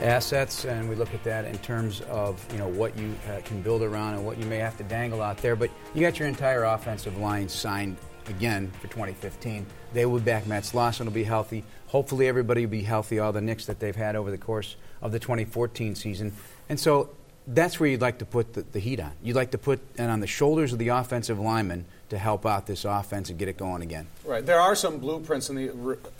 assets, and we look at that in terms of what you can build around and what you may have to dangle out there. But you got your entire offensive line signed again for 2015. They will be back. Matt Slauson will be healthy. Hopefully everybody will be healthy, all the nicks that they've had over the course of the 2014 season. And so that's where you'd like to put the heat on. You'd like to put it on the shoulders of the offensive linemen to help out this offense and get it going again. Right. There are some blueprints in the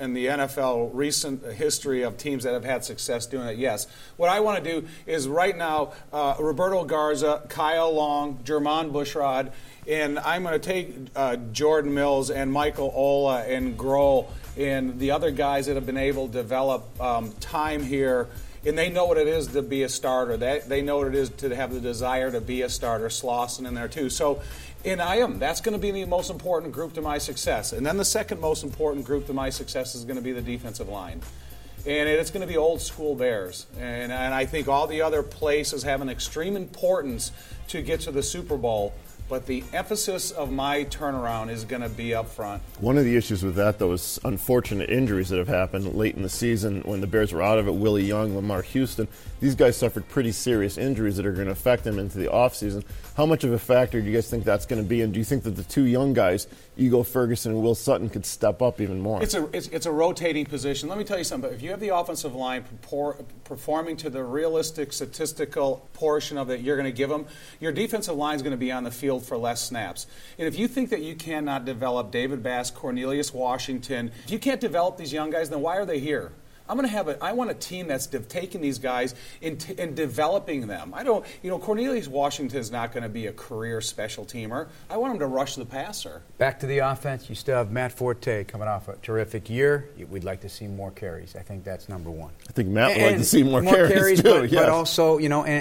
NFL recent history of teams that have had success doing it, yes. What I want to do is right now, Roberto Garza, Kyle Long, Jermon Bushrod, and I'm going to take Jordan Mills and Michael Ola and Grohl and the other guys that have been able to develop time here, and they know what it is to be a starter. They know what it is to have the desire to be a starter. Slauson in there too. So, that's going to be the most important group to my success. And then the second most important group to my success is going to be the defensive line. And it's going to be old school Bears. And I think all the other places have an extreme importance to get to the Super Bowl. But the emphasis of my turnaround is going to be up front. One of the issues with that, though, is unfortunate injuries that have happened late in the season when the Bears were out of it. Willie Young, Lamar Houston, these guys suffered pretty serious injuries that are going to affect them into the offseason. How much of a factor do you guys think that's going to be? And do you think that the two young guys, Ego Ferguson and Will Sutton, could step up even more? It's a rotating position. Let me tell you something. If you have the offensive line performing to the realistic statistical portion of it you're going to give them, your defensive line is going to be on the field for less snaps. And if you think that you cannot develop David Bass, Cornelius Washington, if you can't develop these young guys, then why are they here? I want a team that's taking these guys and developing them. Cornelius Washington is not going to be a career special teamer. I want him to rush the passer. Back to the offense, you still have Matt Forte coming off a terrific year. We'd like to see more carries. I think that's number one. I think Matt would like to see more carries too. But also,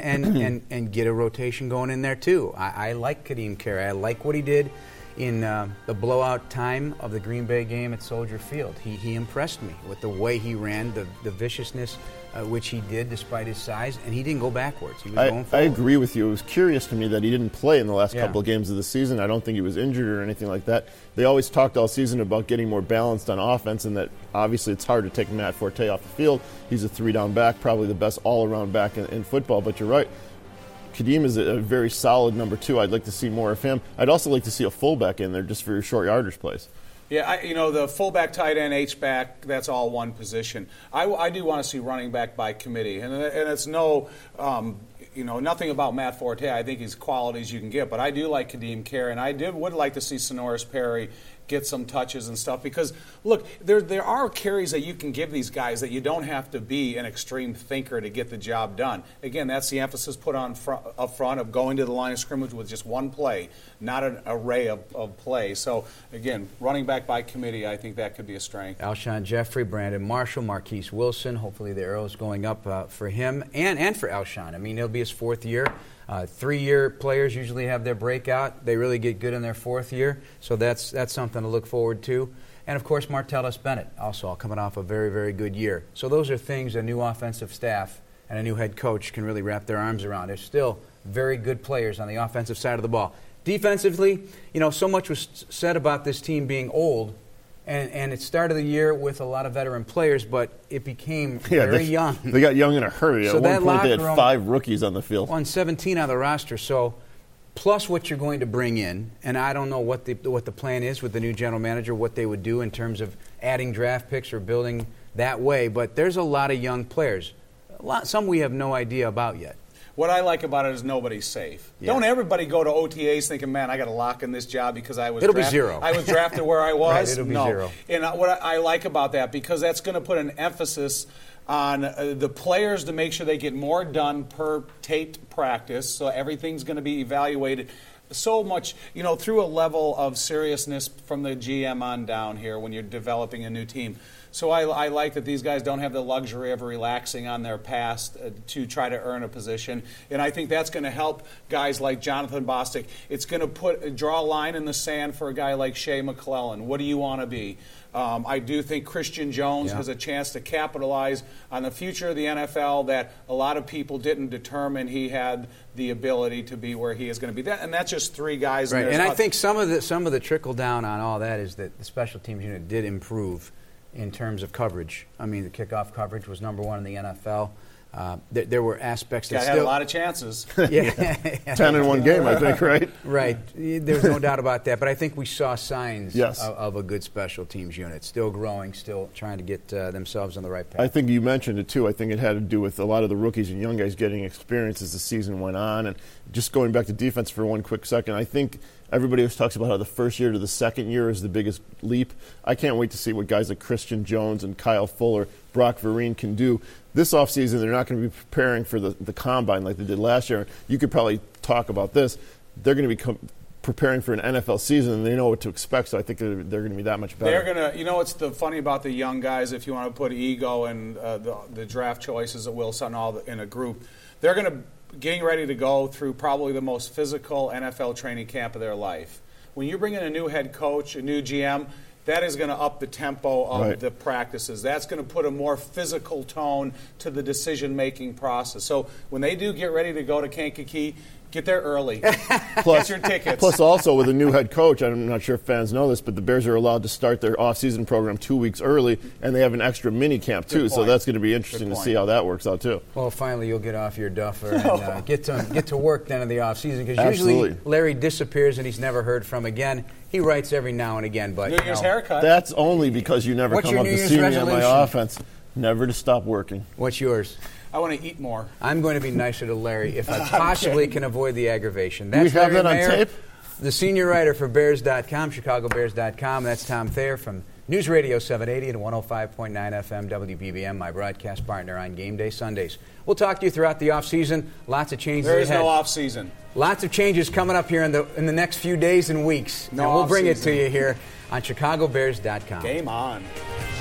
and get a rotation going in there too. I like Kadeem Carey. I like what he did in the blowout time of the Green Bay game at Soldier Field. He impressed me with the way he ran, the viciousness which he did despite his size, and he didn't go backwards. He was going forward. I agree with you. It was curious to me that he didn't play in the last couple of games of the season. I don't think he was injured or anything like that. They always talked all season about getting more balanced on offense, and that obviously it's hard to take Matt Forte off the field. He's a three-down back, probably the best all-around back in football, but you're right. Kadeem is a very solid number two. I'd like to see more of him. I'd also like to see a fullback in there just for your short yardage plays. Yeah, the fullback, tight end, H-back, that's all one position. I do want to see running back by committee. And it's nothing about Matt Forte. I think he's quality as you can get. But I do like Kadeem Carey, and I would like to see Sonoris Perry get some touches and stuff. Because, look, there are carries that you can give these guys that you don't have to be an extreme thinker to get the job done. Again, that's the emphasis put on up front of going to the line of scrimmage with just one play, not an array of plays. So, again, running back by committee, I think that could be a strength. Alshon Jeffrey, Brandon Marshall, Marquise Wilson. Hopefully the arrow's going up for him and for Alshon. I mean, it'll be his fourth year. 3-year players usually have their breakout. They really get good in their fourth year, so that's something to look forward to. And, of course, Martellus Bennett, also coming off a very, very good year. So those are things a new offensive staff and a new head coach can really wrap their arms around. There's still very good players on the offensive side of the ball. Defensively, so much was said about this team being old, and it started the year with a lot of veteran players, but it became very young. They got young in a hurry. So at one point, they had 5 rookies on the field. On 17 on the roster. So, plus what you're going to bring in, and I don't know what the plan is with the new general manager, what they would do in terms of adding draft picks or building that way. But there's a lot of young players. Some we have no idea about yet. What I like about it is nobody's safe. Yeah. Don't everybody go to OTAs thinking, man, I got to lock in this job because I was It'll be zero. I was drafted where I was. Right, it'll be zero. And what I like about that, because that's going to put an emphasis on the players to make sure they get more done per taped practice, so everything's going to be evaluated so much, through a level of seriousness from the GM on down here when you're developing a new team. So I like that these guys don't have the luxury of relaxing on their past to try to earn a position. And I think that's going to help guys like Jonathan Bostic. It's going to draw a line in the sand for a guy like Shea McClellan. What do you want to be? I do think Christian Jones has a chance to capitalize on the future of the NFL that a lot of people didn't determine he had the ability to be where he is going to be. And that's just 3 guys. Right. And I think some of the trickle down on all that is that the special teams unit did improve in terms of coverage. I mean, the kickoff coverage was number 1 in the NFL. there were aspects that had a lot of chances. Yeah. 10 in one game, I think, right? Right. There's no doubt about that. But I think we saw signs Yes. of a good special teams unit. Still growing, still trying to get themselves on the right path. I think you mentioned it, too. I think it had to do with a lot of the rookies and young guys getting experience as the season went on. And just going back to defense for one quick second, I think everybody always talks about how the first year to the second year is the biggest leap. I can't wait to see what guys like Christian Jones and Kyle Fuller, Brock Vereen can do. This offseason, they're not going to be preparing for the combine like they did last year. You could probably talk about this. They're going to be preparing for an NFL season, and they know what to expect, so I think they're going to be that much better. They're going to, what's the funny about the young guys, if you want to put ego and the draft choices at Will Sutton all in a group, they're going to getting ready to go through probably the most physical NFL training camp of their life. When you bring in a new head coach, a new GM, that is going to up the tempo of the practices. That's going to put a more physical tone to the decision-making process. So when they do get ready to go to Kankakee, get there early. Get your tickets. Plus, also with a new head coach, I'm not sure if fans know this, but the Bears are allowed to start their off-season program 2 weeks early, and they have an extra mini camp too. So that's going to be interesting to see how that works out too. Well, finally, you'll get off your duffer and get to work then in the off-season, because usually Larry disappears and he's never heard from again. He writes every now and again, but New Year's haircut. That's only because you never come up to see me on my offense. Never to stop working. What's yours? I want to eat more. I'm going to be nicer to Larry if I possibly can avoid the aggravation. That's we have Larry that on Mayer, tape? The senior writer for Bears.com, ChicagoBears.com. That's Tom Thayer from News Radio 780 and 105.9 FM WBBM, my broadcast partner on Game Day Sundays. We'll talk to you throughout the offseason. Lots of changes There is ahead. no offseason. Lots of changes coming up here in the next few days and weeks. No and we'll bring it off-season. to you here on ChicagoBears.com. Game on.